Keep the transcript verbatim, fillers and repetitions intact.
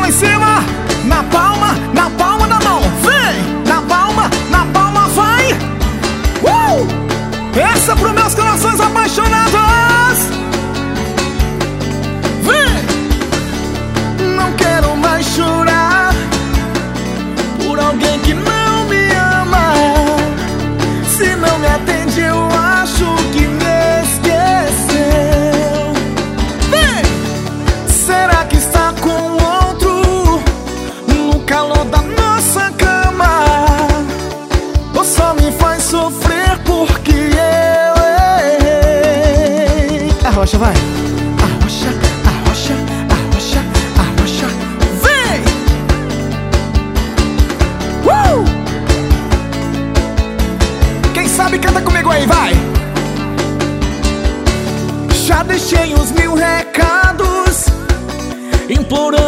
lá em cima, na palma, na palma da mão. Vem, na palma, na palma, vai. uh! Essa pro meus corações apaixonados. Vem. Não quero mais chorar por alguém que não me ama. Se não me atende, eu acho que me esqueceu. Vem! Será que está com outro no calor da nossa cama? Ou só me faz sofrer porque eu errei? Arrocha, vai! Arrocha, arrocha, arrocha, arrocha. Vem! Uh! Quem sabe canta comigo aí, vai! Já deixei os mil recados implorando